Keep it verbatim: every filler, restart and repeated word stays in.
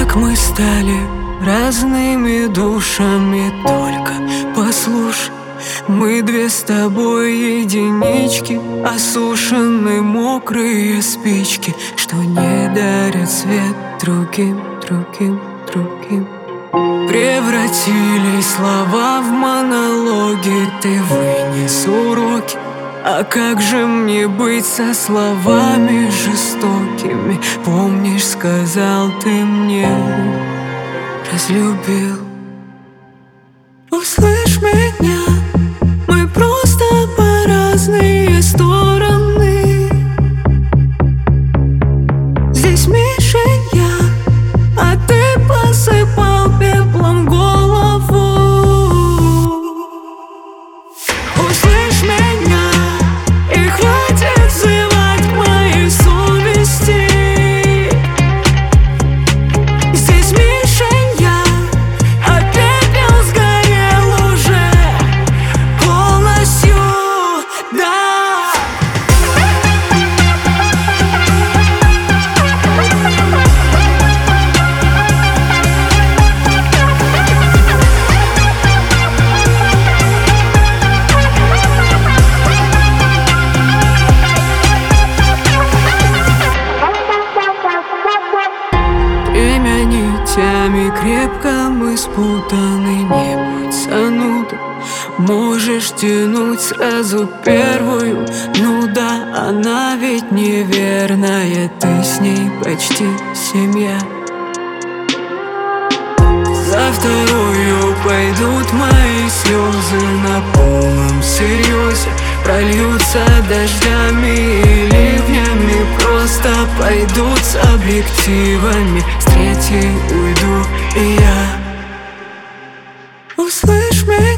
Как мы стали разными душами, только послушай. Мы две с тобой единички, осушенные мокрые спички, что не дарят свет другим, другим, другим. Превратились слова в монологи, ты вынес уроки. А как же мне быть со словами жестокими? Помнишь, сказал ты мне, разлюбил. Услышь меня, мы просто по разные стороны. Здесь мишень я, а ты посыпал пеплом голову. Услышь меня, и хватит взывать к моей совести. Здесь мишень я, а пепел сгорел уже полностью, да. Время нитями крепко мы спутаны, не будь зануда. Можешь тянуть сразу первую, ну да, она ведь неверная, ты с ней почти семья. За вторую пойдут мои слезы на полном серьезе, прольются дождями и ливнями, просто пойдут с объективами. С третьей уйду и я. Услышь меня.